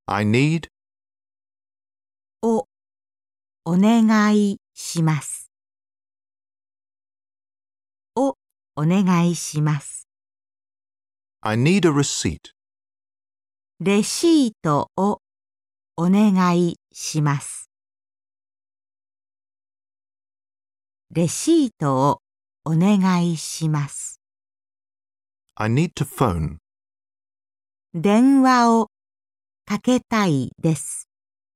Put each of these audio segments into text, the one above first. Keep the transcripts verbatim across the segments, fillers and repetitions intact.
I need をお願いします。をお願いします。 I need a receipt. レシートをお願いします。レシートをお願いします。 I need to phone. 電話をかけたいです。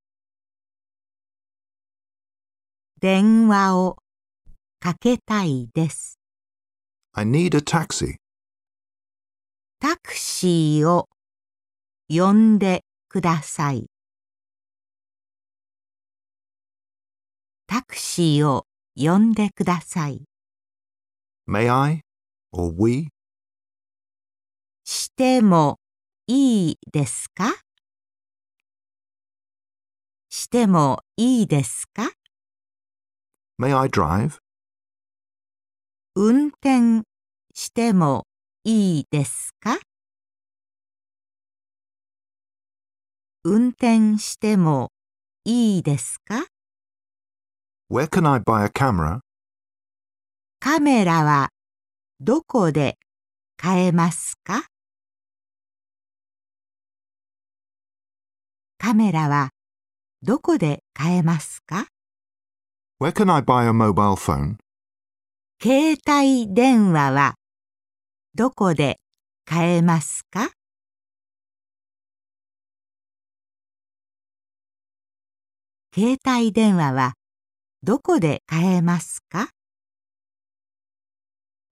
電話をかけたいです。 I need a taxi. タクシーを呼んでください。タクシーを呼んでください。 May I? Or we? してもいいですか？してもいいですか？ May I drive? 運転してもいいですか？運転してもいいですか？ Where can I buy a camera? カメラはどこで買えますか？カメラはどこで買えますか？ Where can I buy a mobile phone? 携帯電話はどこで買えますか？携帯電話はどこで買えますか？